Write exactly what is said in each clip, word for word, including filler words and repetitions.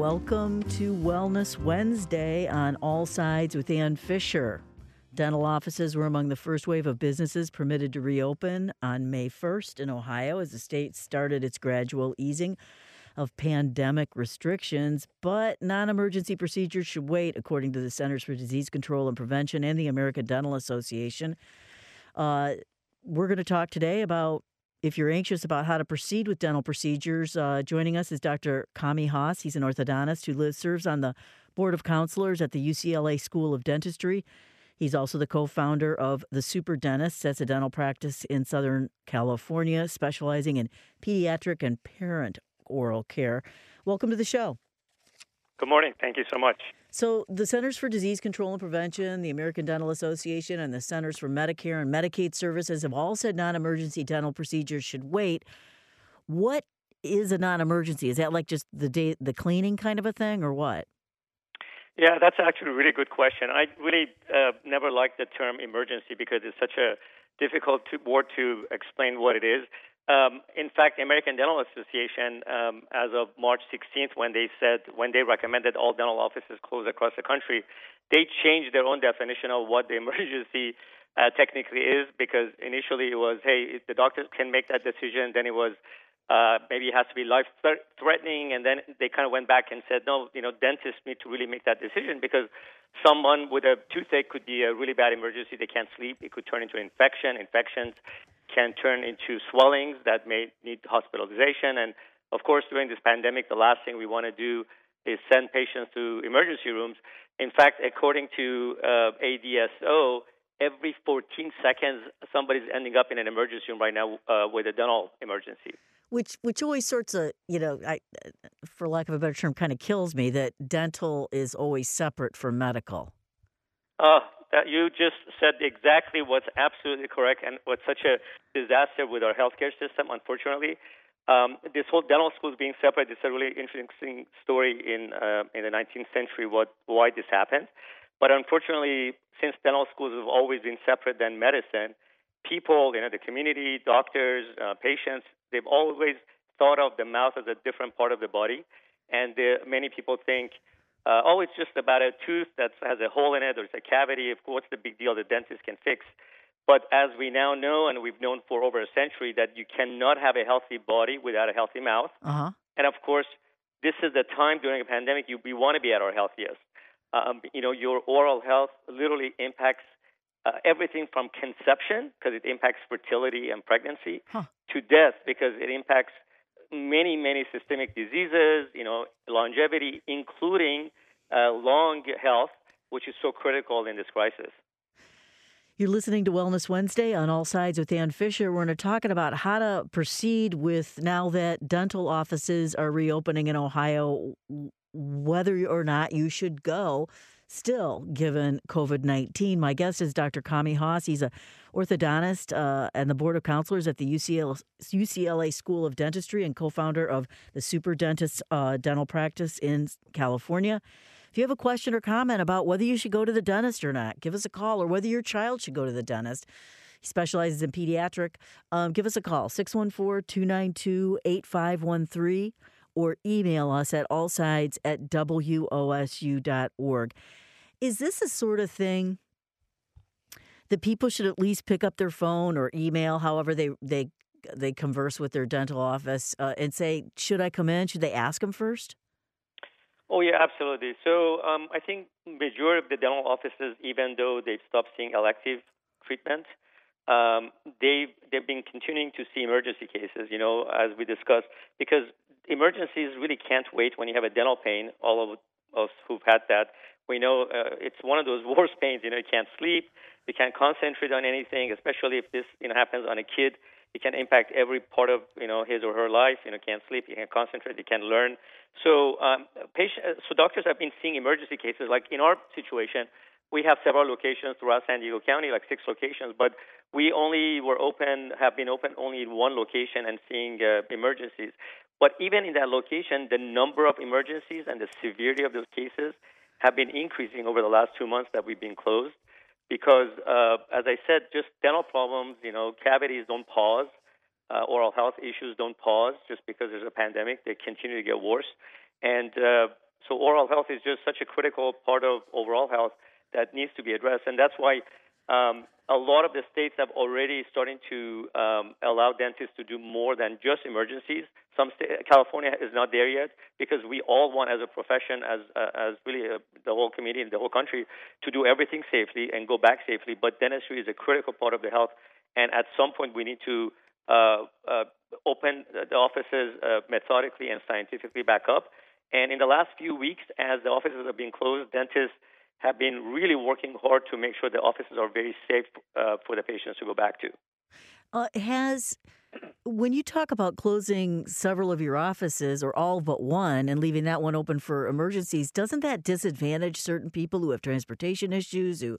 Welcome to Wellness Wednesday on All Sides with Ann Fisher. Dental offices were among the first wave of businesses permitted to reopen on May first in Ohio as the state started its gradual easing of pandemic restrictions. But non-emergency procedures should wait, according to the Centers for Disease Control and Prevention and the American Dental Association. Uh, we're going to talk today about if you're anxious about how to proceed with dental procedures. Uh, joining us is Doctor Kami Haas. He's an orthodontist who lives, serves on the Board of Counselors at the U C L A School of Dentistry. He's also the co-founder of The Super Dentist. That's a dental practice in Southern California, specializing in pediatric and parent oral care. Welcome to the show. Good morning. Thank you so much. So the Centers for Disease Control and Prevention, the American Dental Association, and the Centers for Medicare and Medicaid Services have all said non-emergency dental procedures should wait. What is a non-emergency? Is that like just the day, the cleaning kind of a thing, or what? Yeah, that's actually a really good question. I really uh, never liked the term emergency because it's such a difficult to, word to explain what it is. Um, in fact, the American Dental Association, um, as of March sixteenth, when they said, when they recommended all dental offices close across the country, they changed their own definition of what the emergency uh, technically is, because initially it was, hey, the doctor can make that decision. Then it was, uh, maybe it has to be life-threatening. And then they kind of went back and said, no, you know, dentists need to really make that decision, because someone with a toothache could be a really bad emergency. They can't sleep. It could turn into an infection. Infections can turn into swellings that may need hospitalization. And, of course, during this pandemic, the last thing we want to do is send patients to emergency rooms. In fact, according to uh, A D S O, every fourteen seconds, somebody's ending up in an emergency room right now uh, with a dental emergency. Which which always sorts of, you know, I, for lack of a better term, kind of kills me that dental is always separate from medical. Uh, that you just said exactly what's absolutely correct, and what's such a disaster with our healthcare system, unfortunately. Um, this whole dental schools being separate is a really interesting story in uh, in the nineteenth century, what why this happened. But unfortunately, since dental schools have always been separate than medicine, people, you know, the community, doctors, uh, patients, they've always thought of the mouth as a different part of the body. And uh, many people think, uh, oh, it's just about a tooth that has a hole in it, or it's a cavity. Of course, what's the big deal? The dentist can fix. But as we now know, and we've known for over a century, that you cannot have a healthy body without a healthy mouth. Uh-huh. And of course, this is the time during a pandemic you, we want to be at our healthiest. Um, you know, your oral health literally impacts uh, everything from conception, because it impacts fertility and pregnancy, huh. to death, because it impacts many, many systemic diseases, you know, longevity, including uh, lung health, which is so critical in this crisis. You're listening to Wellness Wednesday on All Sides with Ann Fisher. We're going to talking about how to proceed with, now that dental offices are reopening in Ohio, whether or not you should go still, given COVID nineteen. My guest is Doctor Kami Haas. He's a orthodontist uh, and the Board of Counselors at the U C L A School of Dentistry and co-founder of the Super Dentist uh, dental practice in California. If you have a question or comment about whether you should go to the dentist or not, give us a call, or whether your child should go to the dentist. He specializes in pediatric. Um, give us a call, six one four, two nine two, eight five one three, or email us at allsides at W O S U dot org. Is this a sort of thing that people should at least pick up their phone or email, however they they, they converse with their dental office, uh, and say, should I come in? Should they ask them first? Oh, yeah, absolutely. So um, I think majority of the dental offices, even though they've stopped seeing elective treatment, um, they've, they've been continuing to see emergency cases, you know, as we discussed, because emergencies really can't wait when you have a dental pain. All of us who've had that, we know uh, it's one of those worst pains. You know, you can't sleep, you can't concentrate on anything, especially if this, you know, happens on a kid. It can impact every part of, you know, his or her life. You know, can't sleep, you can't concentrate, you can't learn. So, um, patient, so doctors have been seeing emergency cases. Like in our situation, we have several locations throughout San Diego County, like six locations, but we only were open, have been open only in one location and seeing uh, emergencies. But even in that location, the number of emergencies and the severity of those cases have been increasing over the last two months that we've been closed. Because, uh, as I said, just dental problems, you know, cavities don't pause. Uh, oral health issues don't pause just because there's a pandemic. They continue to get worse. And, uh, So oral health is just such a critical part of overall health that needs to be addressed, and that's why um, a lot of the states have already starting to um, allow dentists to do more than just emergencies. Some sta- California is not there yet because we all want, as a profession, as uh, as really uh, the whole community, the whole country, to do everything safely and go back safely. But dentistry is a critical part of the health, and at some point we need to uh, uh, open the offices uh, methodically and scientifically back up. And in the last few weeks, as the offices have been closed, dentists have been really working hard to make sure the offices are very safe uh, for the patients to go back to. Uh, has when you talk about closing several of your offices or all but one and leaving that one open for emergencies, doesn't that disadvantage certain people who have transportation issues? Who,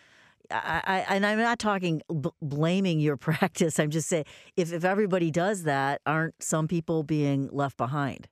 I, I and I'm not talking b- blaming your practice. I'm just saying if if everybody does that, aren't some people being left behind?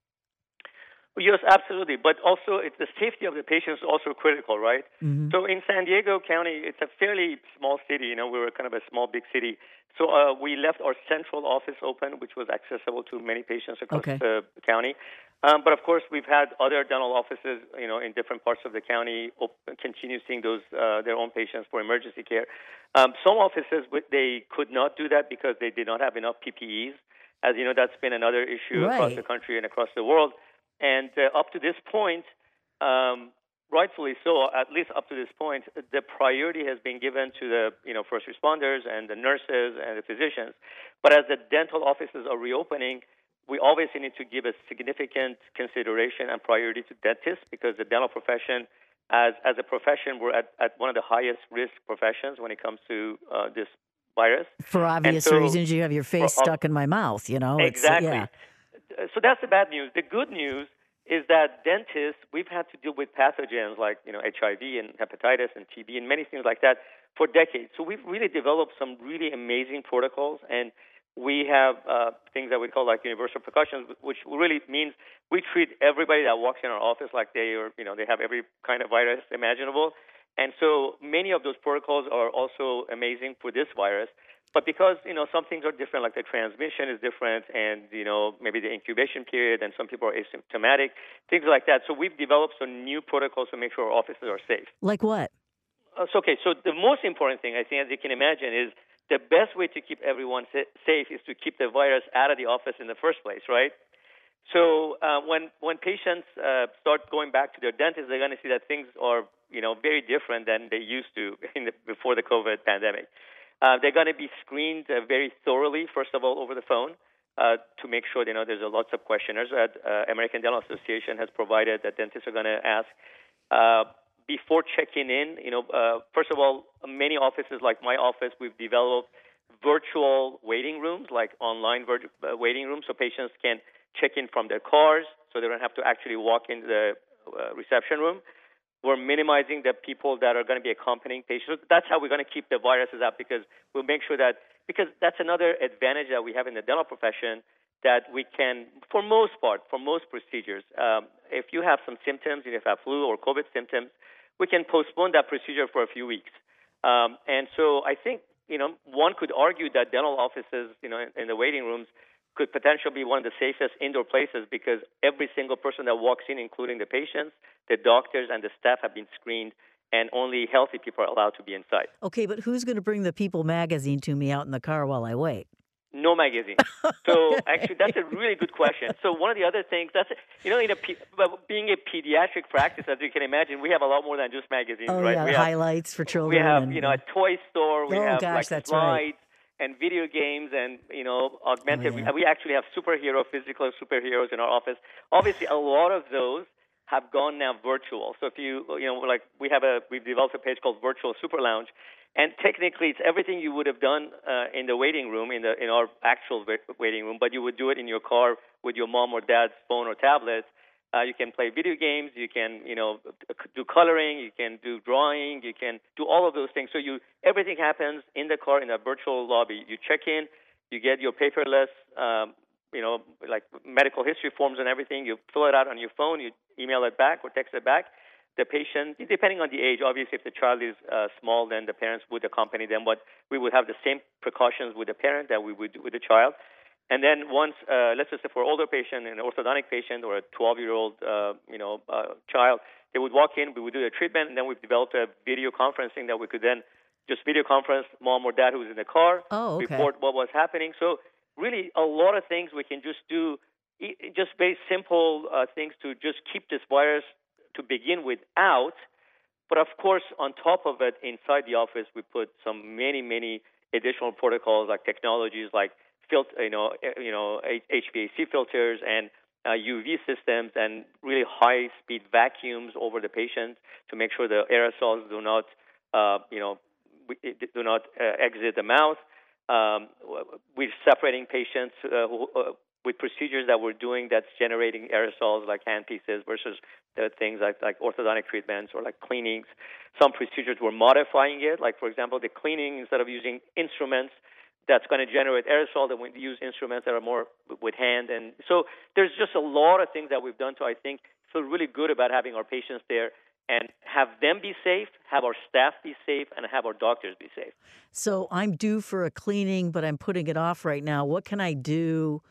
Yes, absolutely. But also, it's the safety of the patients is also critical, right? Mm-hmm. So in San Diego County, it's a fairly small city. You know, we were kind of a small, big city. So uh, we left our central office open, which was accessible to many patients across Okay. the county. Um, but of course, we've had other dental offices, you know, in different parts of the county op- continue seeing those uh, their own patients for emergency care. Um, some offices they could not do that because they did not have enough P P Es. As you know, that's been another issue Right. across the country and across the world. And uh, up to this point, um, rightfully so, at least up to this point, the priority has been given to the you know first responders and the nurses and the physicians. But as the dental offices are reopening, we obviously need to give a significant consideration and priority to dentists because the dental profession, as as a profession, we're at, at one of the highest risk professions when it comes to uh, this virus. For obvious so, reasons, you have your face for, uh, stuck in my mouth. You know, exactly. It's, yeah. So that's the bad news. The good news is that dentists, we've had to deal with pathogens like you know H I V and hepatitis and T B and many things like that for decades. So we've really developed some really amazing protocols, and we have uh, things that we call like universal precautions, which really means we treat everybody that walks in our office like they are you know they have every kind of virus imaginable. And so many of those protocols are also amazing for this virus. But because, you know, some things are different, like the transmission is different and, you know, maybe the incubation period and some people are asymptomatic, things like that. So we've developed some new protocols to make sure our offices are safe. Like what? Uh, so, okay, so the most important thing, I think, as you can imagine, is the best way to keep everyone sa- safe is to keep the virus out of the office in the first place, right? So uh, when when patients uh, start going back to their dentist, they're going to see that things are, you know, very different than they used to in the, before the COVID pandemic. Uh, they're going to be screened uh, very thoroughly, first of all, over the phone uh, to make sure, you know, there's a lots of questionnaires that uh, American Dental Association has provided that dentists are going to ask. Uh, before checking in, you know, uh, first of all, many offices like my office, we've developed virtual waiting rooms, like online vir- uh, waiting rooms, so patients can check in from their cars, so they don't have to actually walk into the uh, reception room. We're minimizing the people that are going to be accompanying patients. That's how we're going to keep the viruses out because we'll make sure that, because that's another advantage that we have in the dental profession, that we can, for most part, for most procedures, um, if you have some symptoms, if you have flu or COVID symptoms, we can postpone that procedure for a few weeks. Um, and so I think, you know, one could argue that dental offices, you know, in, in the waiting rooms, could potentially be one of the safest indoor places because every single person that walks in, including the patients, the doctors, and the staff have been screened, and only healthy people are allowed to be inside. Okay, but who's going to bring the People magazine to me out in the car while I wait? No magazine. So actually, that's a really good question. So one of the other things, that's you know, in a being a pediatric practice, as you can imagine, we have a lot more than just magazines, oh, right? Yeah, we highlights have, for children. We have and, you know a toy store. We oh, have gosh, like that's slides. Right. And video games and, you know, augmented. Oh, yeah. we, we actually have superhero, physical superheroes in our office. Obviously, a lot of those have gone now virtual. So if you, you know, like we have a, we've developed a page called Virtual Super Lounge. And technically, it's everything you would have done uh, in the waiting room, in the in our actual waiting room, but you would do it in your car with your mom or dad's phone or tablet. Uh, you can play video games. You can, you know, do coloring. You can do drawing. You can do all of those things. So you, everything happens in the car in a virtual lobby. You check in. You get your paperless, um, you know, like medical history forms and everything. You fill it out on your phone. You email it back or text it back. The patient, depending on the age, obviously, if the child is uh, small, then the parents would accompany them. But we would have the same precautions with the parent that we would with the child. And then once, uh, let's just say for an older patient, an orthodontic patient or a twelve-year-old, uh, you know, uh, child, they would walk in, we would do the treatment, and then we've developed a video conferencing that we could then just video conference mom or dad who's in the car, Oh, okay. report what was happening. So really a lot of things we can just do, just very simple uh, things to just keep this virus to begin with out. But of course, on top of it, inside the office, we put some many, many additional protocols like technologies like filter, you know, you know, H V A C filters and uh, U V systems and really high-speed vacuums over the patient to make sure the aerosols do not, uh, you know, do not uh, exit the mouth. Um, we're separating patients uh, who, uh, with procedures that we're doing that's generating aerosols like handpieces versus the things like, like orthodontic treatments or like cleanings. Some procedures we're modifying it, like for example, the cleaning, instead of using instruments that's going to generate aerosol, that we use instruments that are more with hand. And so there's just a lot of things that we've done to, I think, feel really good about having our patients there and have them be safe, have our staff be safe, and have our doctors be safe. So I'm due for a cleaning, but I'm putting it off right now. What can I do?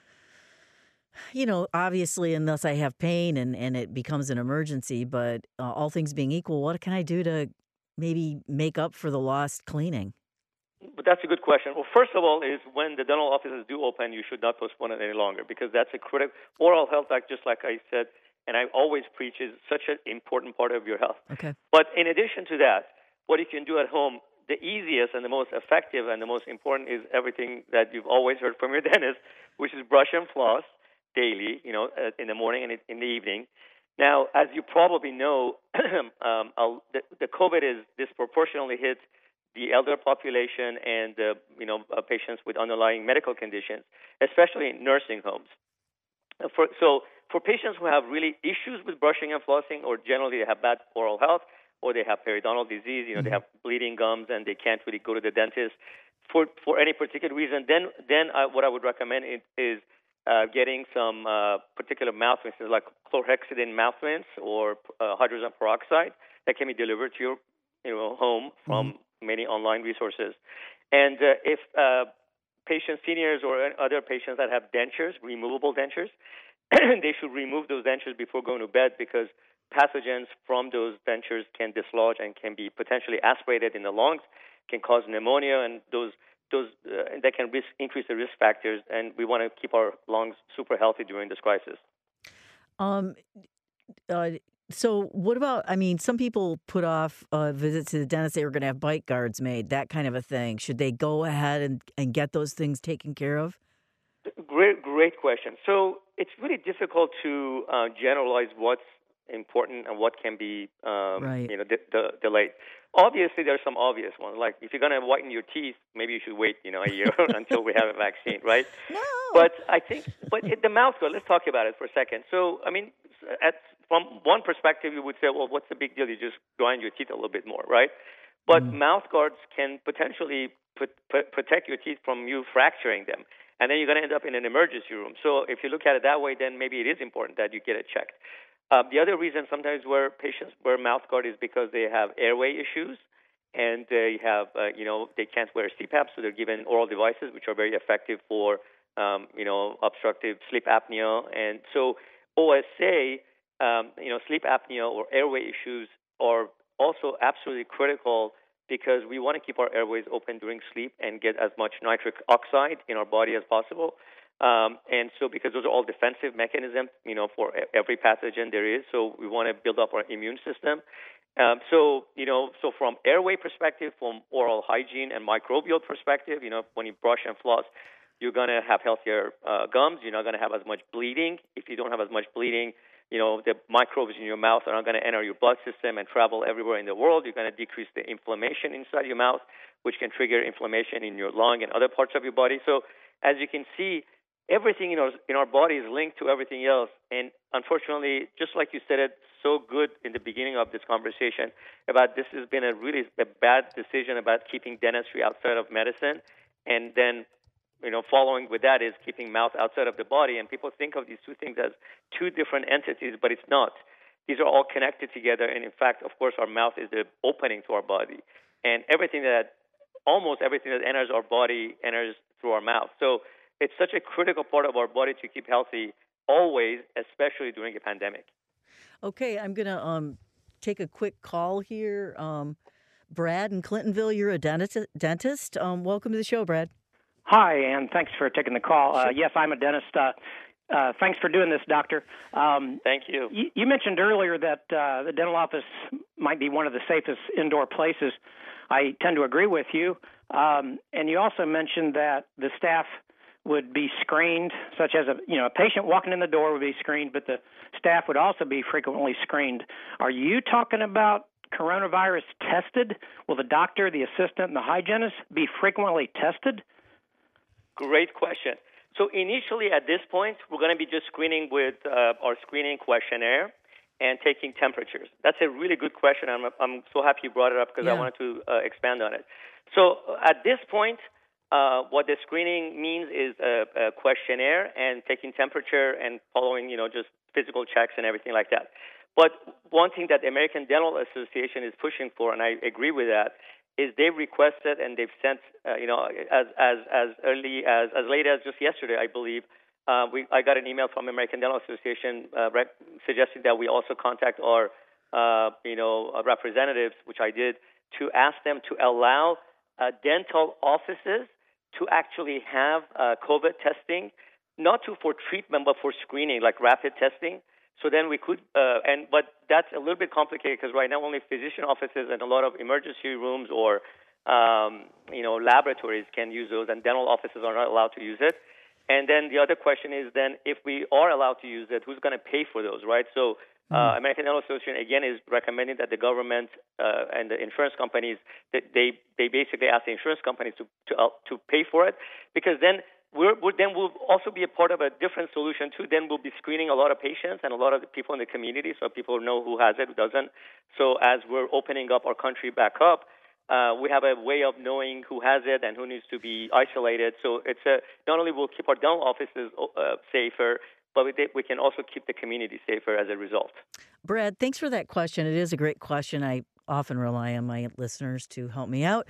You know, obviously, unless I have pain and, and it becomes an emergency, but uh, all things being equal, what can I do to maybe make up for the lost cleaning? But that's a good question. Well, first of all, is when the dental offices do open, you should not postpone it any longer because that's a critical oral health, like just like I said, and I always preach, is such an important part of your health. Okay. But in addition to that, what you can do at home, the easiest and the most effective and the most important is everything that you've always heard from your dentist, which is brush and floss daily, you know, uh, in the morning and in the evening. Now, as you probably know, um, I'll, the, the COVID is disproportionately hit the elder population and uh, you know uh, patients with underlying medical conditions, especially in nursing homes. Uh, For, so for patients who have really issues with brushing and flossing, or generally they have bad oral health, or they have periodontal disease, you know, mm-hmm. they have bleeding gums and they can't really go to the dentist for for any particular reason, then then I, what I would recommend is, is uh, getting some uh, particular mouth rinses like chlorhexidine mouth rinse or uh, hydrogen peroxide that can be delivered to your you know home from mm-hmm. many online resources. And uh, if uh, patients, seniors, or other patients that have dentures, removable dentures, they should remove those dentures before going to bed because pathogens from those dentures can dislodge and can be potentially aspirated in the lungs, can cause pneumonia, and those those uh, that can risk, increase the risk factors. And we want to keep our lungs super healthy during this crisis. Um. Uh, so what about, I mean, some people put off uh, visits to the dentist. They were going to have bite guards made, that kind of a thing. Should they go ahead and, and get those things taken care of? Great, great question. So it's really difficult to uh, generalize what's important and what can be, um, right. you know, de- de- delayed. Obviously, there are some obvious ones. Like if you're going to whiten your teeth, maybe you should wait, you know, a year until we have a vaccine, right? No. But I think, but it, the mouth guard. Let's talk about it for a second. So, I mean, at from one perspective, you would say, well, what's the big deal? You just grind your teeth a little bit more, right? But mm. mouth guards can potentially put, put, protect your teeth from you fracturing them. And then you're going to end up in an emergency room. So if you look at it that way, then maybe it is important that you get it checked. Uh, the other reason sometimes where patients wear mouth guard is because they have airway issues and they have, uh, you know, they can't wear C PAP, so they're given oral devices, which are very effective for, um, you know, obstructive sleep apnea. And so O S A, um, you know, sleep apnea or airway issues are also absolutely critical because we want to keep our airways open during sleep and get as much nitric oxide in our body as possible. Um, and so because those are all defensive mechanisms, you know, for every pathogen there is. So we want to build up our immune system. Um, so, you know, so from airway perspective, from oral hygiene and microbial perspective, you know, when you brush and floss, you're going to have healthier uh, gums. You're not going to have as much bleeding. If you don't have as much bleeding, you know, the microbes in your mouth are not going to enter your blood system and travel everywhere in the world. You're going to decrease the inflammation inside your mouth, which can trigger inflammation in your lung and other parts of your body. So as you can see, everything in our, in our body is linked to everything else. And unfortunately, just like you said it so good in the beginning of this conversation about this has been a really a bad decision about keeping dentistry outside of medicine. And then you know, following with that is keeping mouth outside of the body. And people think of these two things as two different entities, but it's not. These are all connected together. And in fact, of course, our mouth is the opening to our body. And everything that, almost everything that enters our body enters through our mouth. So it's such a critical part of our body to keep healthy always, especially during a pandemic. Okay, I'm going to um, take a quick call here. Um, Brad in Clintonville, you're a dentist. dentist. Um, welcome to the show, Brad. Hi, and thanks for taking the call. Uh, Sure. yes, I'm a dentist. Uh, uh, thanks for doing this, doctor. Um, Thank you. you. You mentioned earlier that uh, the dental office might be one of the safest indoor places. I tend to agree with you. Um, and you also mentioned that the staff would be screened, such as a you know a patient walking in the door would be screened, but the staff would also be frequently screened. Are you talking about coronavirus tested? Will the doctor, the assistant, and the hygienist be frequently tested? Great question. So initially at this point, we're going to be just screening with uh, our screening questionnaire and taking temperatures. That's a really good question. I'm, I'm so happy you brought it up because Yeah. I wanted to uh, expand on it. So at this point, uh, what the screening means is a, a questionnaire and taking temperature and following, you know, just physical checks and everything like that. But one thing that the American Dental Association is pushing for, and I agree with that, is they've requested and they've sent, uh, you know, as as as early as as late as just yesterday, I believe. Uh, we I got an email from American Dental Association uh, rec- suggesting that we also contact our, uh, you know, uh, representatives, which I did, to ask them to allow uh, dental offices to actually have uh, COVID testing, not to for treatment but for screening, like rapid testing. So then we could, uh, and but that's a little bit complicated because right now only physician offices and a lot of emergency rooms or um, you know laboratories can use those, and dental offices are not allowed to use it. And then the other question is then if we are allowed to use it, who's going to pay for those, right? So uh, American Dental Association again is recommending that the government uh, and the insurance companies that they they basically ask the insurance companies to to uh, to pay for it, because then. We're, we're, then we'll also be a part of a different solution too. Then we'll be screening a lot of patients and a lot of the people in the community, so people know who has it, who doesn't. So as we're opening up our country back up, uh, we have a way of knowing who has it and who needs to be isolated. So it's a, not only will keep our dental offices uh, safer, but we, we can also keep the community safer as a result. Brad, thanks for that question. It is a great question. I often rely on my listeners to help me out.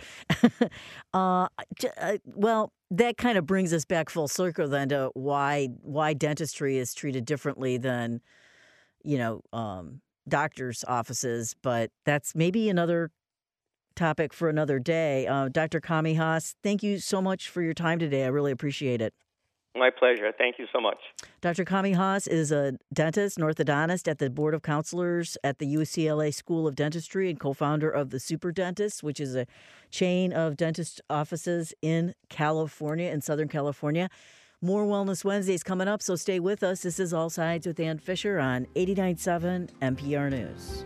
uh, j- uh, well, that kind of brings us back full circle then to why why dentistry is treated differently than, you know, um, doctors' offices. But that's maybe another topic for another day. Uh, Doctor Kami Haas, thank you so much for your time today. I really appreciate it. My pleasure. Thank you so much. Doctor Kami Haas is a dentist and orthodontist at the Board of Counselors at the U C L A School of Dentistry and co-founder of the Super Dentist, which is a chain of dentist offices in California, in Southern California. More Wellness Wednesdays coming up, so stay with us. This is All Sides with Ann Fisher on eighty-nine point seven N P R News.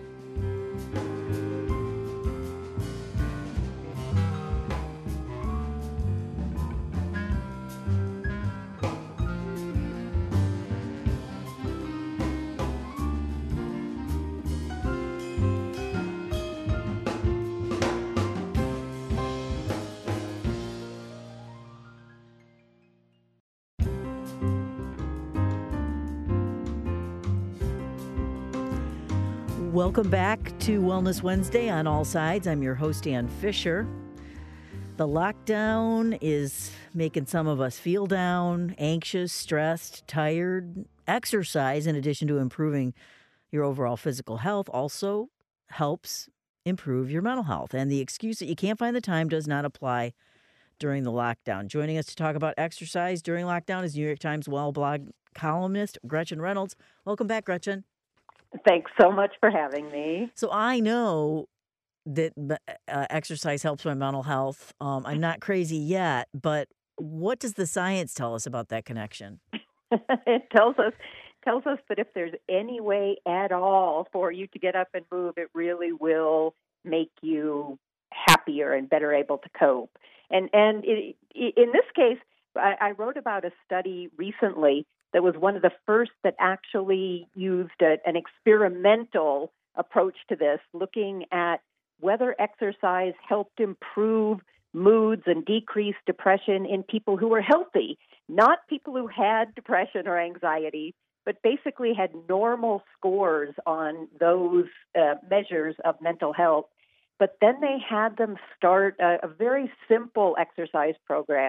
Welcome back to Wellness Wednesday on All Sides. I'm your host, Ann Fisher. The lockdown is making some of us feel down, anxious, stressed, tired. Exercise, in addition to improving your overall physical health, also helps improve your mental health. And the excuse that you can't find the time does not apply during the lockdown. Joining us to talk about exercise during lockdown is New York Times Well blog columnist Gretchen Reynolds. Welcome back, Gretchen. Thanks so much for having me. So I know that uh, exercise helps my mental health. Um, I'm not crazy yet, but what does the science tell us about that connection? It tells us tells us that if there's any way at all for you to get up and move, it really will make you happier and better able to cope. And and it, in this case, I, I wrote about a study recently that was one of the first that actually used a, an experimental approach to this, looking at whether exercise helped improve moods and decrease depression in people who were healthy, not people who had depression or anxiety, but basically had normal scores on those uh, measures of mental health. But then they had them start a, a very simple exercise program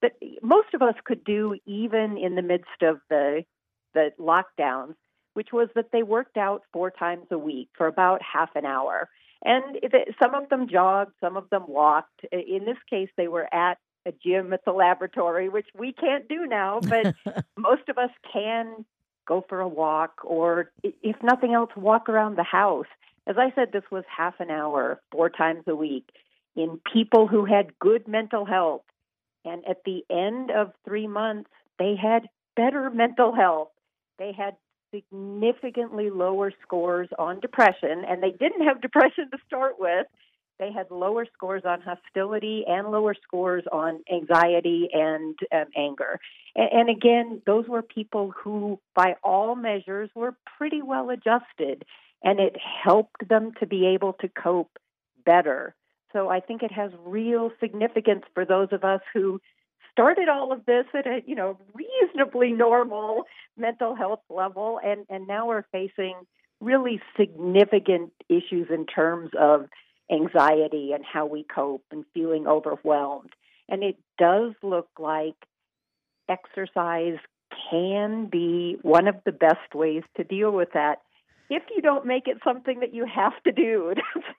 that most of us could do even in the midst of the the lockdowns, which was that they worked out four times a week for about half an hour. And it, some of them jogged, some of them walked. In this case, they were at a gym at the laboratory, which we can't do now, but most of us can go for a walk or, if nothing else, walk around the house. As I said, this was half an hour, four times a week, in people who had good mental health. And at the end of three months, they had better mental health. They had significantly lower scores on depression, and they didn't have depression to start with. They had lower scores on hostility and lower scores on anxiety and um, anger. And, and again, those were people who, by all measures, were pretty well adjusted, and it helped them to be able to cope better. So I think it has real significance for those of us who started all of this at a, you know, reasonably normal mental health level, and, and now we're facing really significant issues in terms of anxiety and how we cope and feeling overwhelmed. And it does look like exercise can be one of the best ways to deal with that if you don't make it something that you have to do.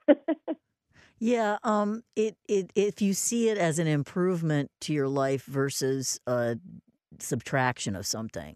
Yeah, um, it, it if you see it as an improvement to your life versus a subtraction of something.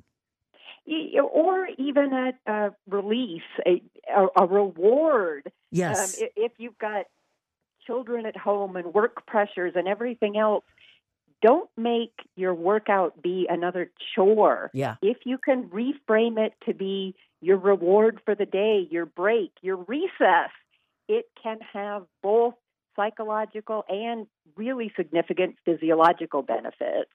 Or even a, a release, a, a, a reward. Yes. Um, if you've got children at home and work pressures and everything else, don't make your workout be another chore. Yeah. If you can reframe it to be your reward for the day, your break, your recess, it can have both psychological and really significant physiological benefits.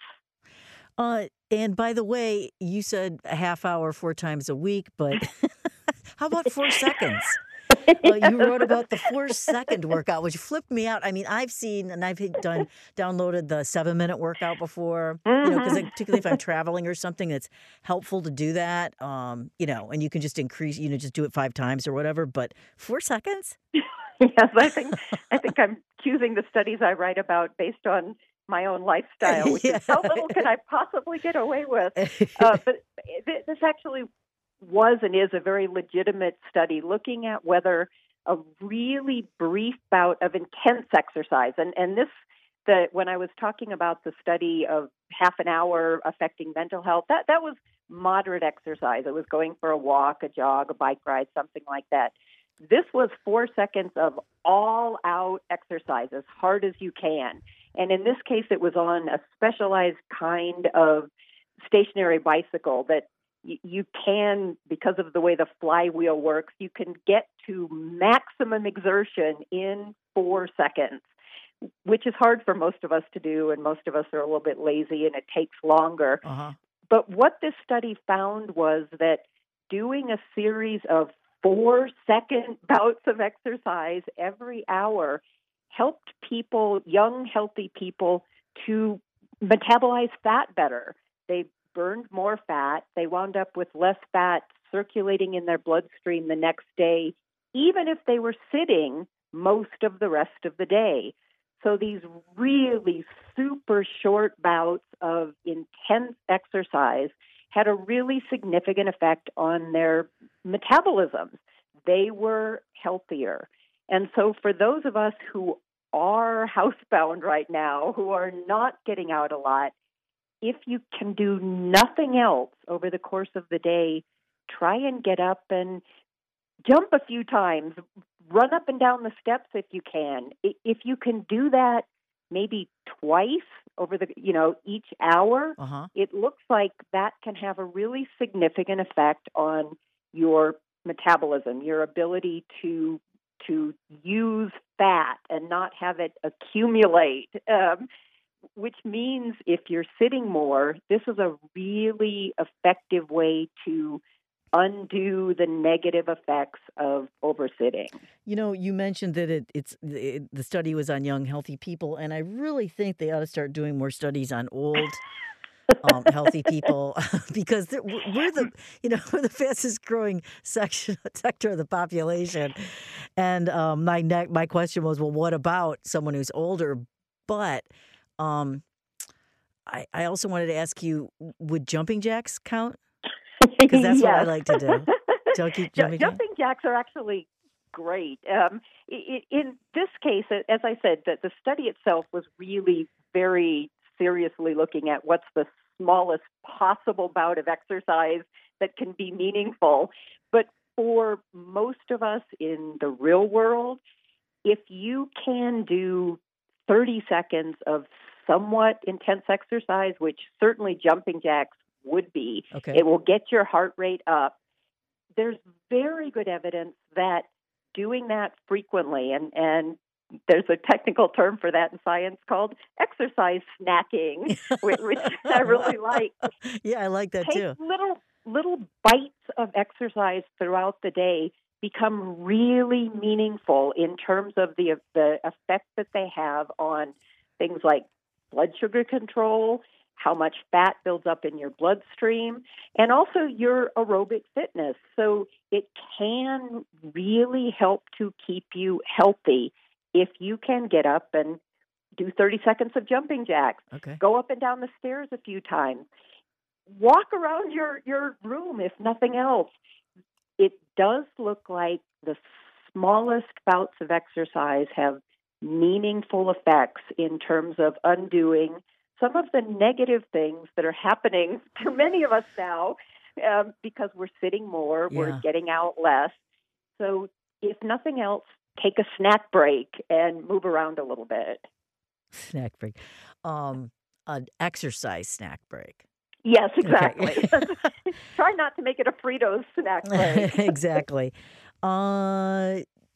Uh, and by the way, you said a half hour four times a week, but how about four seconds? Uh, you wrote about the four second workout, which flipped me out. I mean, I've seen and I've done downloaded the seven minute workout before, mm-hmm. you know, because particularly if I'm traveling or something, it's helpful to do that, um, you know, and you can just increase, you know, just do it five times or whatever. But four seconds? Yes, I think I think I'm choosing the studies I write about based on my own lifestyle, which yeah. is how little can I possibly get away with. Uh, but th- this actually was and is a very legitimate study looking at whether a really brief bout of intense exercise, and, and this, the, when I was talking about the study of half an hour affecting mental health, that, that was moderate exercise. It was going for a walk, a jog, a bike ride, something like that. This was four seconds of all-out exercise, as hard as you can. And in this case, it was on a specialized kind of stationary bicycle that y- you can, because of the way the flywheel works, you can get to maximum exertion in four seconds, which is hard for most of us to do, and most of us are a little bit lazy, and it takes longer. Uh-huh. But what this study found was that doing a series of four-second bouts of exercise every hour helped people, young, healthy people, to metabolize fat better. They burned more fat. They wound up with less fat circulating in their bloodstream the next day, even if they were sitting most of the rest of the day. So these really super short bouts of intense exercise had a really significant effect on their metabolisms. They were healthier. And so for those of us who are housebound right now, who are not getting out a lot, if you can do nothing else over the course of the day, try and get up and jump a few times, run up and down the steps if you can. If you can do that maybe twice over the, you know, each hour, uh-huh. it looks like that can have a really significant effect on your metabolism, your ability to to use fat and not have it accumulate, um, which means if you're sitting more, this is a really effective way to undo the negative effects of oversitting. You know, you mentioned that it, it's it, the study was on young, healthy people, and I really think they ought to start doing more studies on old, um, healthy people because we're the, you know, we're the fastest growing section sector of the population. And um, my ne- my question was, well, what about someone who's older? But um, I, I also wanted to ask you, would jumping jacks count? Because that's what I Yes. like to do. Junkie, Ju- jumping jacks? Jumping jacks are actually great. Um, i- i- in this case, as I said, that the study itself was really very seriously looking at what's the smallest possible bout of exercise that can be meaningful. But for most of us in the real world, if you can do thirty seconds of somewhat intense exercise, which certainly jumping jacks would be, Okay. it will get your heart rate up. There's very good evidence that doing that frequently, and, and there's a technical term for that in science called exercise snacking, which, which I really like. Yeah, I like that Take too. little little bites of exercise throughout the day become really meaningful in terms of the the effect that they have on things like blood sugar control, how much fat builds up in your bloodstream, and also your aerobic fitness. So it can really help to keep you healthy if you can get up and do thirty seconds of jumping jacks, Okay. go up and down the stairs a few times, walk around your, your room, if nothing else. It does look like the smallest bouts of exercise have meaningful effects in terms of undoing some of the negative things that are happening to many of us now um, because we're sitting more, Yeah. we're getting out less. So if nothing else, take a snack break and move around a little bit. Snack break. Um, an exercise snack break. Yes, Okay. exactly. Try not to make it a Fritos snack break. Exactly. Uh,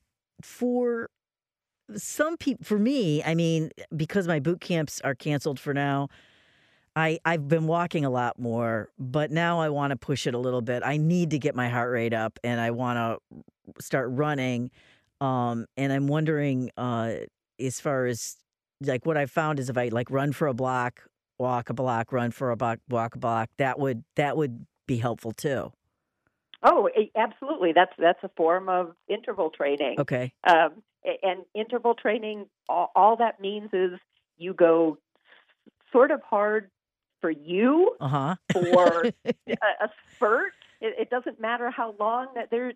for some people, for me, I mean, because my boot camps are canceled for now, I, I've been walking a lot more, but now I want to push it a little bit. I need to get my heart rate up and I want to start running. Um, and I'm wondering, uh, as far as like what I found is if I like run for a block, walk a block, run for a block, walk a block, that would, that would be helpful too. Oh, a- absolutely. That's that's a form of interval training. Okay. Um, a- and interval training, all, all that means is you go sort of hard for you Uh-huh. for a, a spurt. It, it doesn't matter how long that there.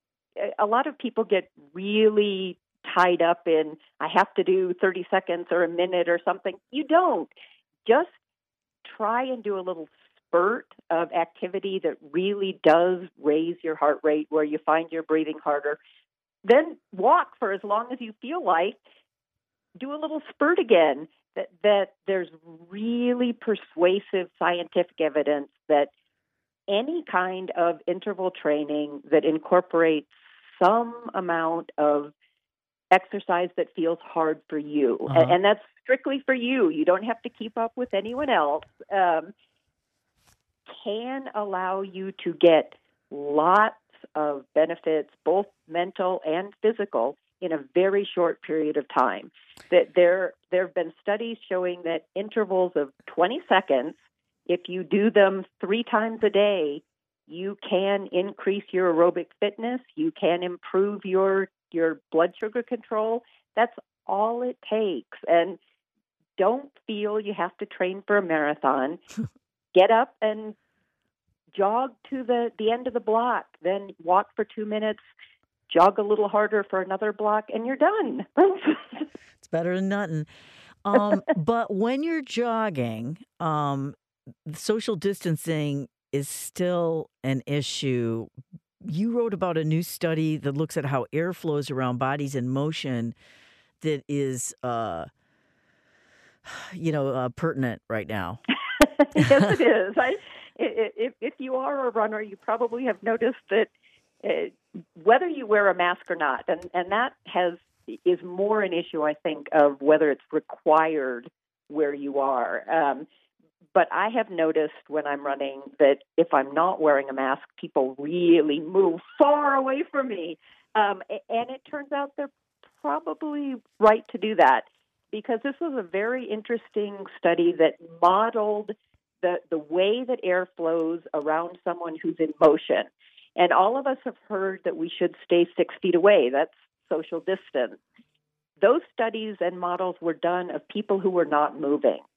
A lot of people get really tied up in, I have to do thirty seconds or a minute or something. You don't. Just try and do a little spurt of activity that really does raise your heart rate where you find you're breathing harder. Then walk for as long as you feel like. Do a little spurt again. That, that there's really persuasive scientific evidence that any kind of interval training that incorporates some amount of exercise that feels hard for you, Uh-huh. and, and that's strictly for you. You don't have to keep up with anyone else. Um, can allow you to get lots of benefits, both mental and physical, in a very short period of time. That there there have been studies showing that intervals of twenty seconds, if you do them three times a day, you can increase your aerobic fitness, you can improve your your blood sugar control. That's all it takes. And don't feel you have to train for a marathon. Get up and jog to the, the end of the block, then walk for two minutes, jog a little harder for another block, and you're done. It's better than nothing. Um, but when you're jogging, um, social distancing is still an issue. You wrote about a new study that looks at how air flows around bodies in motion that is, uh, you know, uh, pertinent right now. Yes, it is. I, if, if you are a runner, you probably have noticed that uh, whether you wear a mask or not, and, and that has is more an issue, I think, of whether it's required where you are. Um, but I have noticed when I'm running that if I'm not wearing a mask, people really move far away from me. Um, and it turns out they're probably right to do that, because this was a very interesting study that modeled the, the way that air flows around someone who's in motion. And all of us have heard that we should stay six feet away. That's social distance. Those studies and models were done of people who were not moving.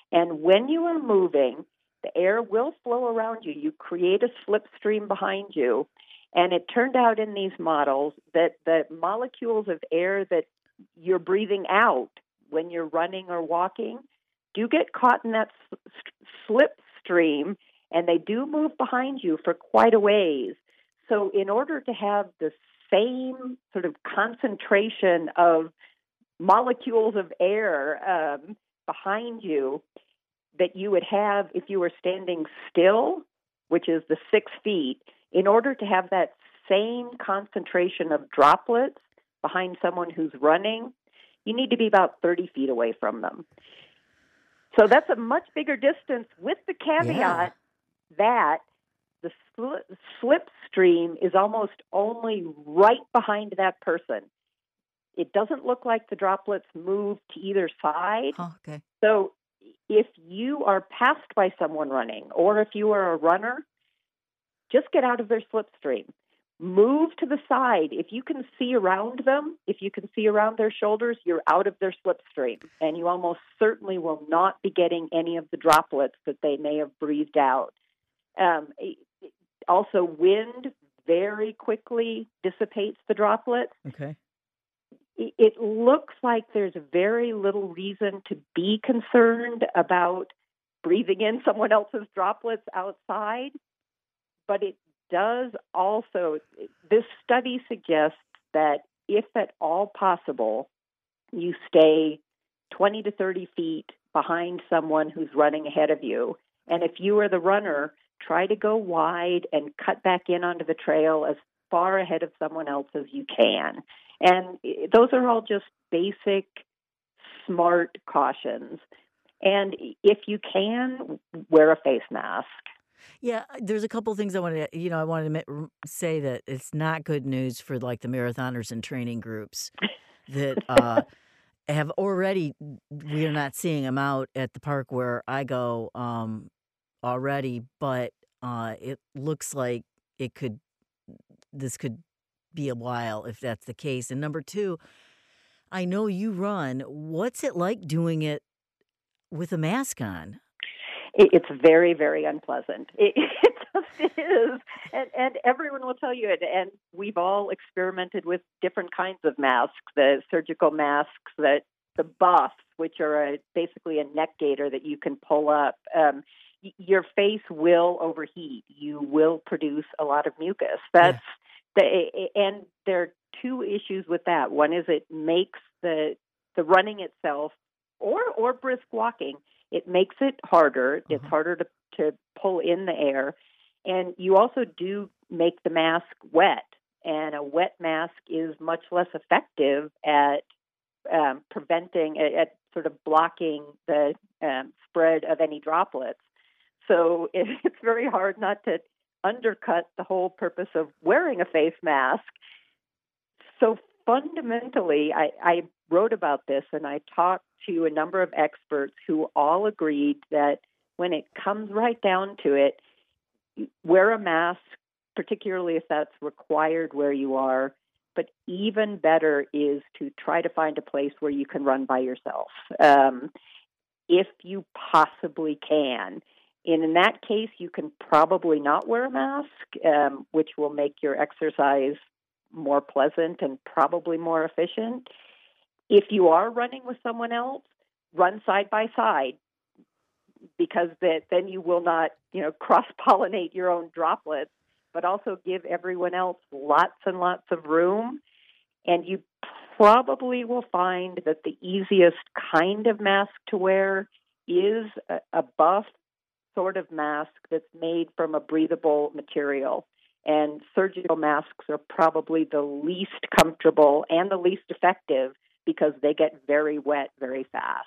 And when you are moving, the air will flow around you. You create a slipstream behind you. And it turned out in these models that the molecules of air that you're breathing out when you're running or walking do get caught in that slipstream, and they do move behind you for quite a ways. So in order to have the same sort of concentration of molecules of air um, behind you that you would have if you were standing still, which is the six feet, in order to have that same concentration of droplets behind someone who's running, you need to be about thirty feet away from them. So that's a much bigger distance, with the caveat Yeah. that the sl- slipstream is almost only right behind that person. It doesn't look like the droplets move to either side. Oh, okay. So if you are passed by someone running, or if you are a runner, just get out of their slipstream. Move to the side. If you can see around them, if you can see around their shoulders, you're out of their slipstream, and you almost certainly will not be getting any of the droplets that they may have breathed out. Um, also, wind very quickly dissipates the droplets. Okay. It looks like there's very little reason to be concerned about breathing in someone else's droplets outside, but it does also, this study suggests that if at all possible, you stay twenty to thirty feet behind someone who's running ahead of you. And if you are the runner, try to go wide and cut back in onto the trail as far ahead of someone else as you can. And those are all just basic, smart cautions. And if you can, wear a face mask. Yeah, there's a couple things I wanted to, you know, I wanted to say that it's not good news for like the marathoners and training groups that uh, have already, we are not seeing them out at the park where I go um, already, but uh, it looks like it could, this could be a while if that's the case. And number two, I know you run. What's it like doing it with a mask on? It's very, very unpleasant. It, it just is. And, and everyone will tell you it. And we've all experimented with different kinds of masks, the surgical masks, that the buffs, which are a, basically a neck gaiter that you can pull up. Um, y- your face will overheat. You will produce a lot of mucus. That's yeah. the, and there are two issues with that. One is it makes the the running itself, or or brisk walking, it makes it harder. Uh-huh. It's harder to, to pull in the air. And you also do make the mask wet. And a wet mask is much less effective at um, preventing, at, at sort of blocking the um, spread of any droplets. So it, it's very hard not to undercut the whole purpose of wearing a face mask. So fundamentally, I, I wrote about this, and I talked to a number of experts who all agreed that when it comes right down to it, wear a mask, particularly if that's required where you are. But even better is to try to find a place where you can run by yourself, um, if you possibly can. And in that case, you can probably not wear a mask, um, which will make your exercise more pleasant and probably more efficient. If you are running with someone else, run side by side, because that, then you will not, you know, cross-pollinate your own droplets, but also give everyone else lots and lots of room. And you probably will find that the easiest kind of mask to wear is a, a buff sort of mask that's made from a breathable material. And surgical masks are probably the least comfortable and the least effective because they get very wet very fast.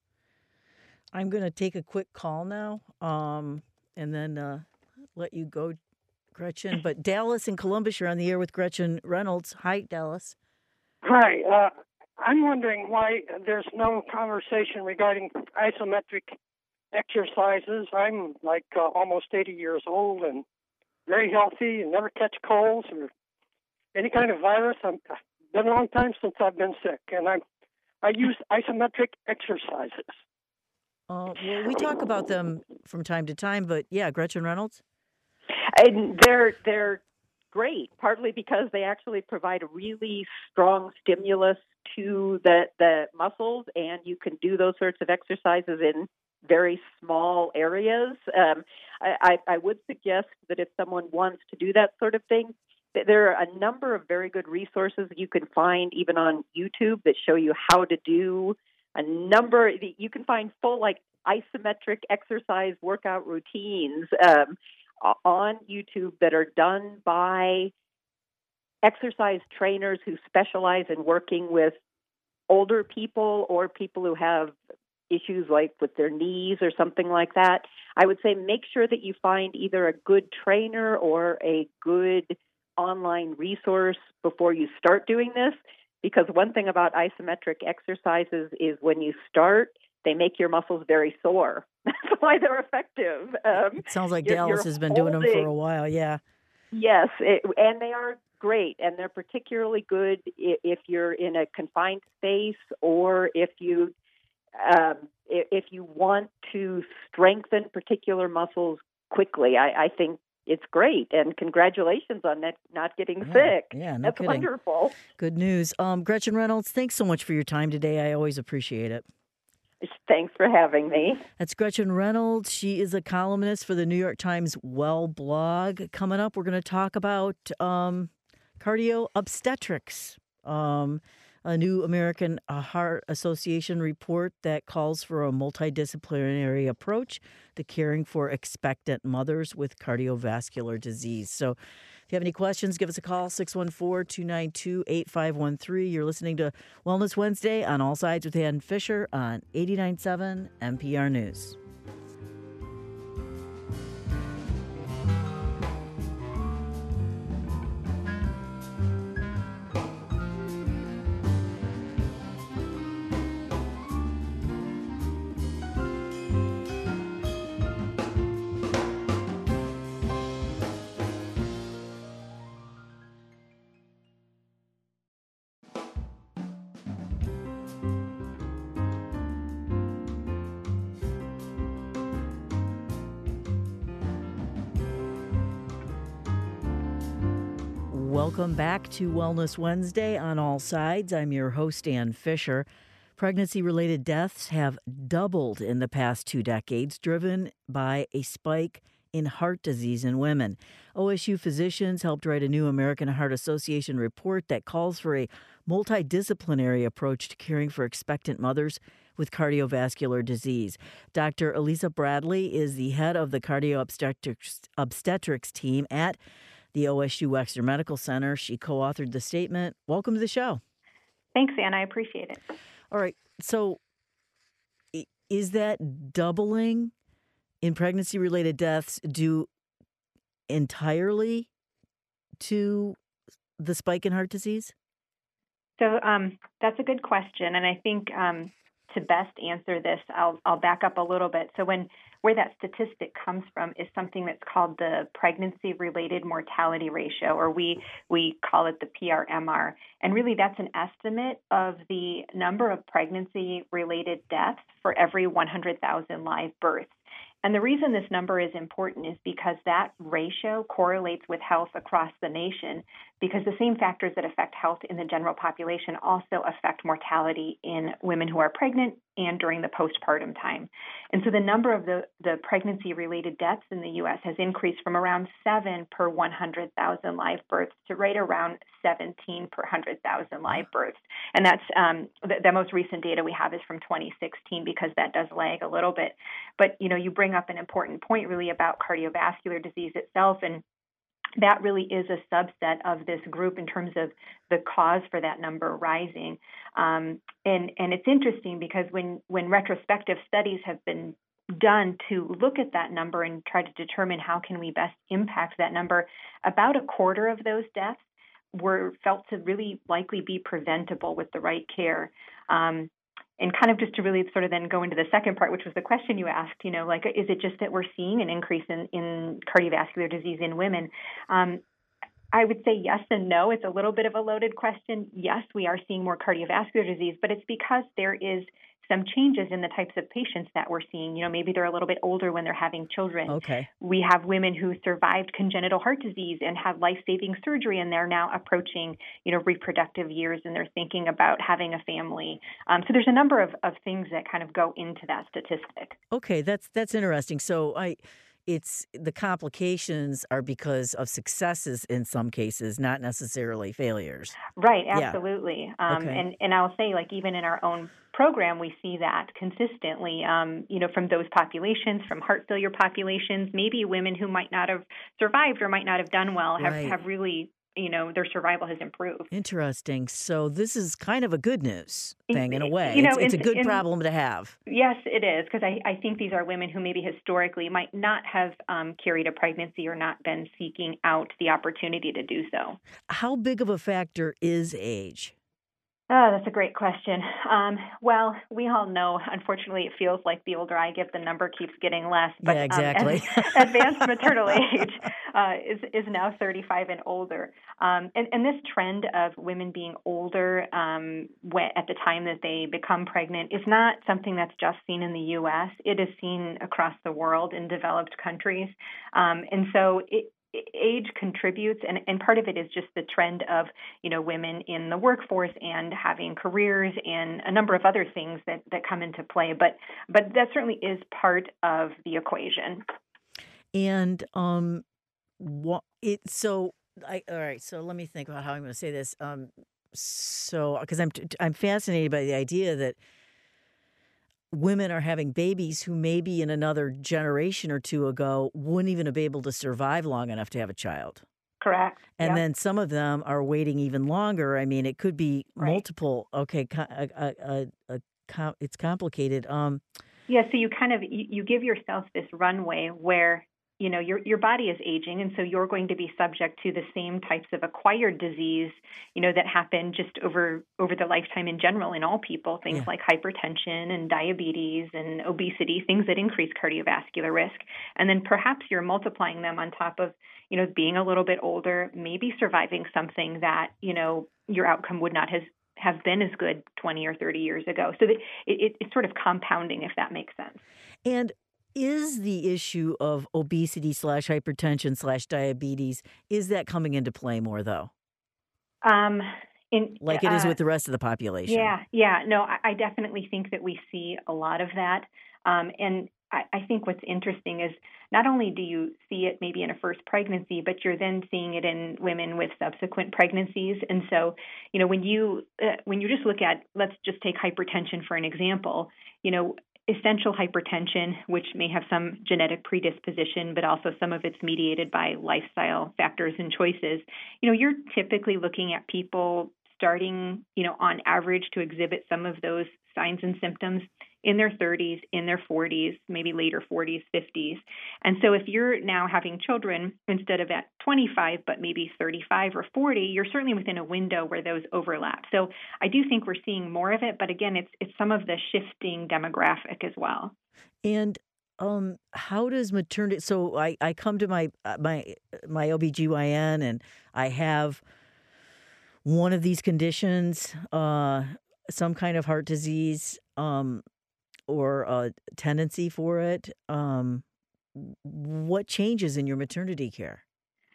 I'm going to take a quick call now um, and then uh, let you go, Gretchen. But Dallas and Columbus, you're on the air with Gretchen Reynolds. Hi, Dallas. Hi. Uh, I'm wondering why there's no conversation regarding isometric exercises. I'm like uh, almost eighty years old and very healthy and never catch colds or any kind of virus. I'm, it's been a long time since I've been sick, and I'm, I use isometric exercises. Uh, well, we talk about them from time to time, but yeah, Gretchen Reynolds. And they're they're great, partly because they actually provide a really strong stimulus to the the muscles, and you can do those sorts of exercises in very small areas. Um, I, I, I would suggest that if someone wants to do that sort of thing, that there are a number of very good resources you can find even on YouTube that show you how to do a number. You can find full like isometric exercise workout routines um, on YouTube that are done by exercise trainers who specialize in working with older people or people who have issues like with their knees or something like that. I would say make sure that you find either a good trainer or a good online resource before you start doing this, because one thing about isometric exercises is when you start, they make your muscles very sore. That's why they're effective. Um, It sounds like you're, Dallas you're has been holding, doing them for a while. Yeah. Yes, it, and they are great, and they're particularly good if you're in a confined space or if you um, if you want to strengthen particular muscles quickly. I, I think it's great, and congratulations on that, not getting Yeah, sick. yeah, no That's kidding. wonderful. Good news. Um, Gretchen Reynolds, thanks so much for your time today. I always appreciate it. Thanks for having me. That's Gretchen Reynolds. She is a columnist for the New York Times Well blog. Coming up, we're going to talk about um, cardio obstetrics, um, a new American Heart Association report that calls for a multidisciplinary approach to caring for expectant mothers with cardiovascular disease. So if you have any questions, give us a call, six one four, two nine two, eight five one three. You're listening to Wellness Wednesday on All Sides with Ann Fisher on eighty-nine point seven N P R News. Welcome back to Wellness Wednesday on All Sides. I'm your host, Ann Fisher. Pregnancy-related deaths have doubled in the past two decades, driven by a spike in heart disease in women. O S U physicians helped write a new American Heart Association report that calls for a multidisciplinary approach to caring for expectant mothers with cardiovascular disease. Doctor Elisa Bradley is the head of the cardio obstetrics, obstetrics team at the O S U Wexner Medical Center. She co-authored the statement. Welcome to the show. Thanks, Ann. I appreciate it. All right. So is that doubling in pregnancy-related deaths due entirely to the spike in heart disease? So um, that's a good question. And I think um, to best answer this, I'll, I'll back up a little bit. So when where that statistic comes from is something that's called the pregnancy-related mortality ratio, or we we call it the P R M R. And really that's an estimate of the number of pregnancy-related deaths for every one hundred thousand live births. And the reason this number is important is because that ratio correlates with health across the nation, because the same factors that affect health in the general population also affect mortality in women who are pregnant and during the postpartum time. And so the number of the, the pregnancy-related deaths in the U S has increased from around seven per one hundred thousand live births to right around seventeen per one hundred thousand live births. And that's um, the, the most recent data we have is from twenty sixteen, because that does lag a little bit. But, you know, you bring up an important point really about cardiovascular disease itself, and that really is a subset of this group in terms of the cause for that number rising. Um, and, and it's interesting because when, when retrospective studies have been done to look at that number and try to determine how can we best impact that number, about a quarter of those deaths were felt to really likely be preventable with the right care. Um, And kind of just to really sort of then go into the second part, which was the question you asked, you know, like, is it just that we're seeing an increase in, in cardiovascular disease in women? Um, I would say yes and no. It's a little bit of a loaded question. Yes, we are seeing more cardiovascular disease, but it's because there is some changes in the types of patients that we're seeing. You know, maybe they're a little bit older when they're having children. Okay. We have women who survived congenital heart disease and had life-saving surgery, and they're now approaching, you know, reproductive years, and they're thinking about having a family. Um, so there's a number of, of things that kind of go into that statistic. Okay, that's that's interesting. So I, it's the complications are because of successes in some cases, not necessarily failures. Right, Yeah. absolutely. Um, Okay. and, and I'll say, like, even in our own program, we see that consistently, um, you know, from those populations, from heart failure populations, maybe women who might not have survived or might not have done well have, Right. have really, you know, their survival has improved. Interesting. So this is kind of a good news thing in a way. You know, it's, it's a in- good in- problem to have. Yes, it is, because I, I think these are women who maybe historically might not have um, carried a pregnancy or not been seeking out the opportunity to do so. How big of a factor is age? Oh, that's a great question. Um, well, we all know, unfortunately, it feels like the older I get, the number keeps getting less. But Yeah, exactly. um, advanced maternal age uh, is is now thirty-five and older. Um, and, and this trend of women being older um, when, at the time that they become pregnant is not something that's just seen in the U S. It is seen across the world in developed countries. Um, and so it age contributes, and, and part of it is just the trend of, you know, women in the workforce and having careers and a number of other things that, that come into play. But but that certainly is part of the equation. And um, what it so I all right. So let me think about how I'm going to say this. Um, so because I'm I'm fascinated by the idea that women are having babies who maybe in another generation or two ago wouldn't even have been able to survive long enough to have a child. Correct. And Yep. then some of them are waiting even longer. I mean, it could be Right. multiple. Okay, co- a, a, a, a, com- it's complicated. Um, Yeah, so you kind of you, you give yourself this runway where, you know, your your body is aging, and so you're going to be subject to the same types of acquired disease, you know, that happen just over over the lifetime in general in all people, things Yeah. like hypertension and diabetes and obesity, things that increase cardiovascular risk. And then perhaps you're multiplying them on top of, you know, being a little bit older, maybe surviving something that, you know, your outcome would not have have been as good twenty or thirty years ago. So that it, it, it's sort of compounding, if that makes sense. and is the issue of obesity slash hypertension slash diabetes, is that coming into play more though? Um, in, Like it is uh, with the rest of the population? Yeah, yeah. No, I, I definitely think that we see a lot of that. Um, and I, I think what's interesting is not only do you see it maybe in a first pregnancy, but you're then seeing it in women with subsequent pregnancies. And so, you know, when you uh, when you just look at, let's just take hypertension for an example, you know, essential hypertension, which may have some genetic predisposition, but also some of it's mediated by lifestyle factors and choices. You know, you're typically looking at people starting, you know, on average to exhibit some of those signs and symptoms in their thirties, in their forties, maybe later forties, fifties. And so if you're now having children instead of at twenty-five, but maybe thirty-five or forty, you're certainly within a window where those overlap. So I do think we're seeing more of it, but again, it's it's some of the shifting demographic as well. And um, how does maternity? So I, I come to my uh, my my O B G Y N and I have one of these conditions, uh, some kind of heart disease, um, or a tendency for it. Um, what changes in your maternity care?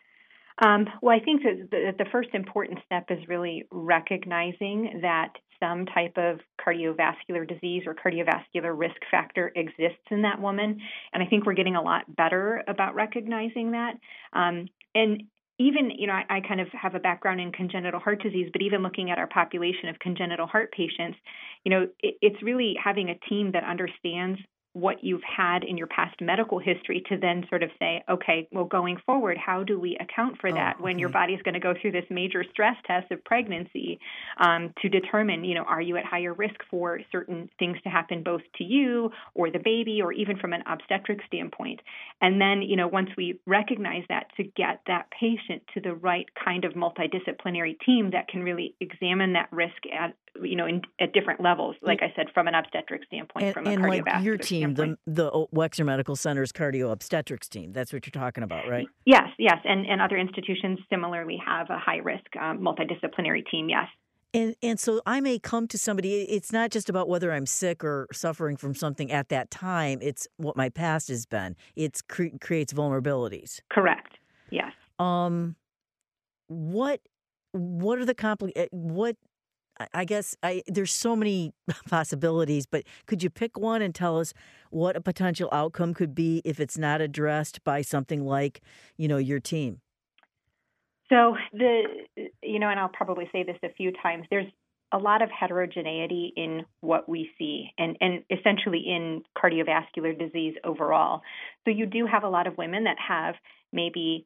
Um, well, I think that the, the first important step is really recognizing that some type of cardiovascular disease or cardiovascular risk factor exists in that woman. And I think we're getting a lot better about recognizing that. Um, and even, you know, I, I kind of have a background in congenital heart disease, but even looking at our population of congenital heart patients, you know, it, it's really having a team that understands what you've had in your past medical history to then sort of say, okay, well, going forward, how do we account for that Oh, when your okay. body's going to go through this major stress test of pregnancy um, to determine, you know, are you at higher risk for certain things to happen both to you or the baby or even from an obstetric standpoint? And then, you know, once we recognize that, to get that patient to the right kind of multidisciplinary team that can really examine that risk at, you know, in, at different levels, like I said, from an obstetric standpoint, And, from a and like cardiovascular your team, standpoint. the the Wexner Medical Center's cardio obstetrics team. That's what you're talking about, right? Yes, yes, and, and other institutions similarly have a high risk um, multidisciplinary team. Yes. And and so I may come to somebody. It's not just about whether I'm sick or suffering from something at that time. It's what my past has been. It cre- creates vulnerabilities. Correct. Yes. Um, what what are the compli- eh, what I I guess I there's so many possibilities, but could you pick one and tell us what a potential outcome could be if it's not addressed by something like, you know, your team? So the, you know, and I'll probably say this a few times, there's a lot of heterogeneity in what we see and, and essentially in cardiovascular disease overall. So you do have a lot of women that have maybe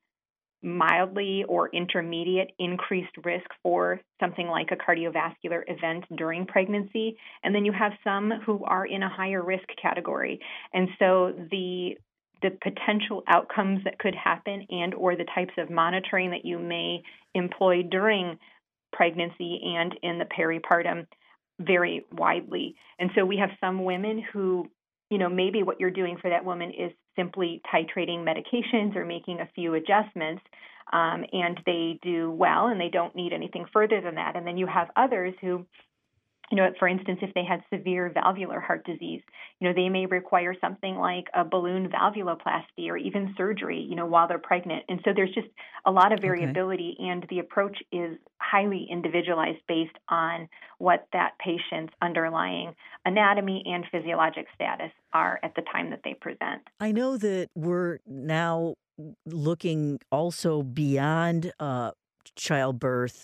mildly or intermediate increased risk for something like a cardiovascular event during pregnancy. And then you have some who are in a higher risk category. And so the the potential outcomes that could happen and or the types of monitoring that you may employ during pregnancy and in the peripartum vary widely. And so we have some women who, you know, maybe what you're doing for that woman is simply titrating medications or making a few adjustments, um, and they do well and they don't need anything further than that. And then you have others who, you know, for instance, if they had severe valvular heart disease, you know, they may require something like a balloon valvuloplasty or even surgery, you know, while they're pregnant. And so there's just a lot of variability, okay. And the approach is highly individualized based on what that patient's underlying anatomy and physiologic status are at the time that they present. I know that we're now looking also beyond uh, childbirth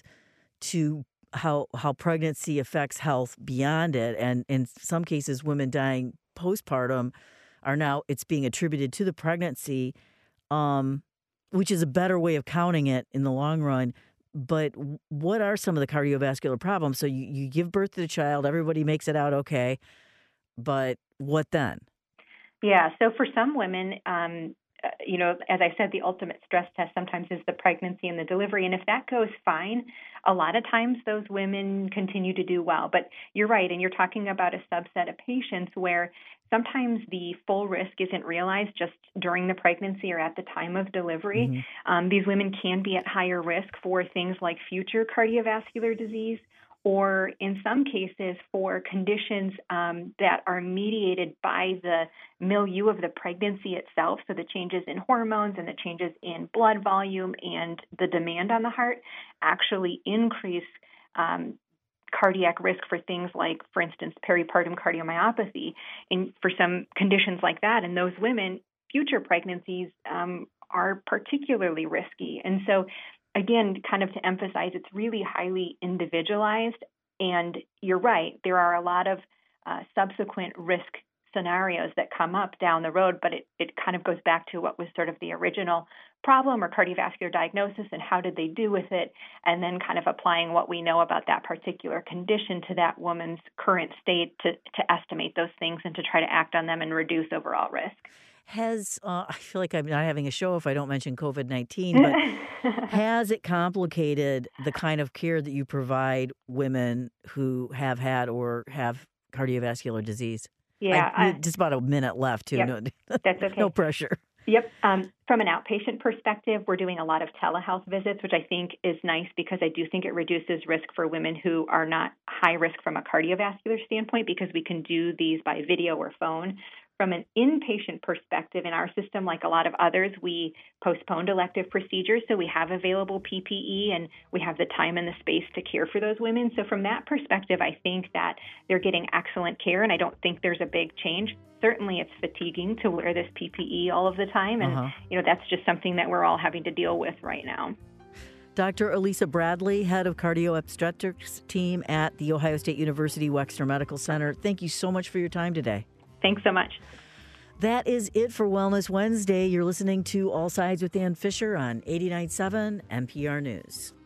to how how pregnancy affects health beyond it, and in some cases women dying postpartum are now it's being attributed to the pregnancy, um, which is a better way of counting it in the long run. But what are some of the cardiovascular problems? So you, you give birth to the child, everybody makes it out okay, but what then? Yeah, so for some women, um, uh, you know, as I said, the ultimate stress test sometimes is the pregnancy and the delivery. And if that goes fine, a lot of times those women continue to do well. But you're right, and you're talking about a subset of patients where sometimes the full risk isn't realized just during the pregnancy or at the time of delivery. Mm-hmm. Um, these women can be at higher risk for things like future cardiovascular disease, or in some cases for conditions um, that are mediated by the milieu of the pregnancy itself, so the changes in hormones and the changes in blood volume and the demand on the heart actually increase um, cardiac risk for things like, for instance, peripartum cardiomyopathy. And for some conditions like that, in those women, future pregnancies um, are particularly risky. And so again, kind of to emphasize, it's really highly individualized. And you're right, there are a lot of uh, subsequent risk scenarios that come up down the road, but it, it kind of goes back to what was sort of the original problem or cardiovascular diagnosis and how did they do with it, and then kind of applying what we know about that particular condition to that woman's current state to, to estimate those things and to try to act on them and reduce overall risk. Has, uh, I feel like I'm not having a show if I don't mention COVID nineteen, but has it complicated the kind of care that you provide women who have had or have cardiovascular disease? Yeah. I, I, just about a minute left, too. Yep, no, that's okay. No pressure. Yep. Um, from an outpatient perspective, we're doing a lot of telehealth visits, which I think is nice because I do think it reduces risk for women who are not high risk from a cardiovascular standpoint because we can do these by video or phone. From an inpatient perspective, in our system, like a lot of others, we postponed elective procedures, so we have available P P E and we have the time and the space to care for those women. So from that perspective, I think that they're getting excellent care, and I don't think there's a big change. Certainly, it's fatiguing to wear this P P E all of the time, and uh-huh. you know that's just something that we're all having to deal with right now. Doctor Elisa Bradley, head of cardio obstetrics team at The Ohio State University Wexner Medical Center. Thank you so much for your time today. Thanks so much. That is it for Wellness Wednesday. You're listening to All Sides with Dan Fisher on eighty-nine point seven N P R News.